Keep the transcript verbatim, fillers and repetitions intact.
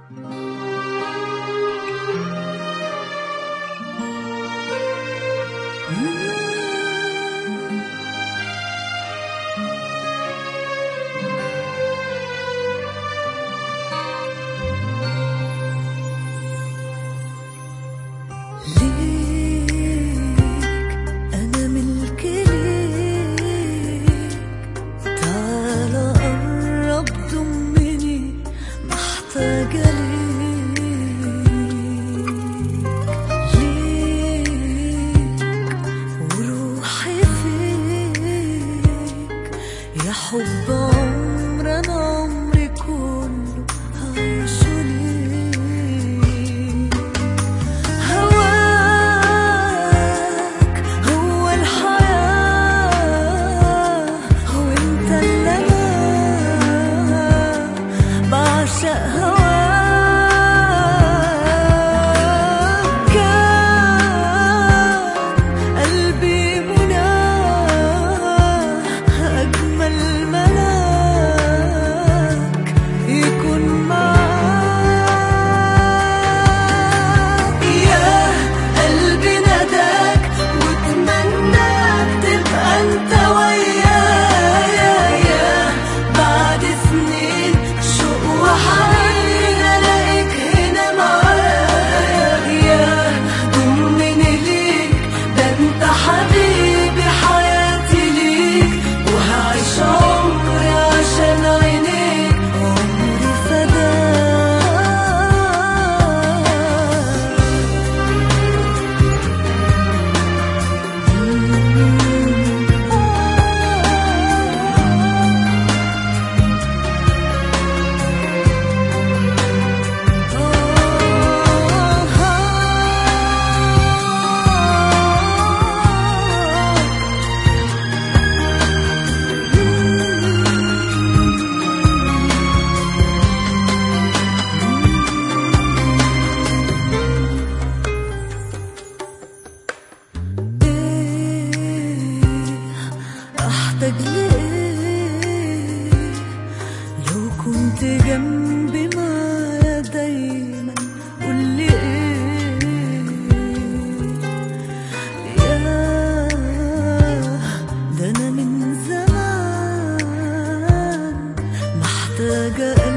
يا حب عمر انا عمري كله هعيشه ليك. هواك هو الحياة، هو انت اللي انا بعشق هواك. كان قلبي مناه أجمل ملاك يكون معاك. يا قلبي ناداك واتمناك تبقى انت ويايا. يا بعد سنين شوق وحنين الاقيك هنا معايا. يا ضمني ليك ده انت حبيبي حياتي ليك، وهعيش عمري عشان عينيك عمري احتاج لإيه لو كنت جنبي معايا دايما؟ قولي ايه. ياه ده انا من زمان محتاجة